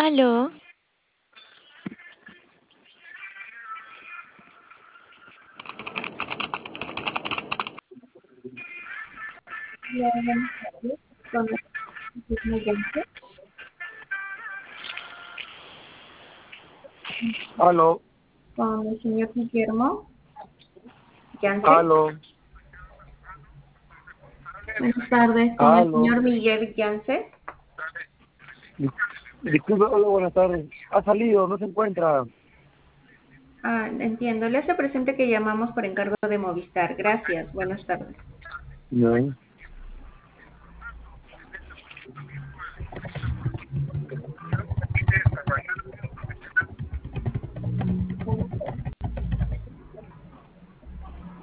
Aló, Hola, buenas tardes. Con el Guillermo Yance. Aló, Con el señor Guillermo Yance. aló, Buenas tardes, con el aló. señor Miguel Yance. Dis- Disculpe, hola, buenas tardes. Ha salido, no se encuentra. Entiendo. Le hace presente que llamamos por encargo de Movistar. Gracias. Buenas tardes. No.